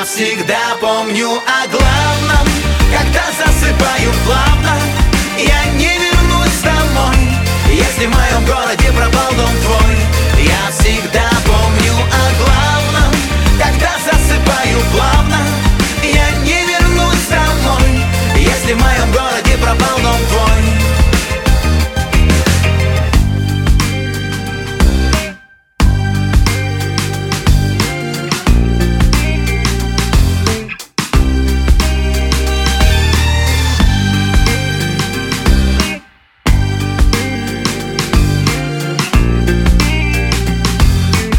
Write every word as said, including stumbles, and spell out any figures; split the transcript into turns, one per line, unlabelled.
всегда помню о главном. Когда засыпаю плавно, я не вернусь домой, если в моем городе пропал дом твой.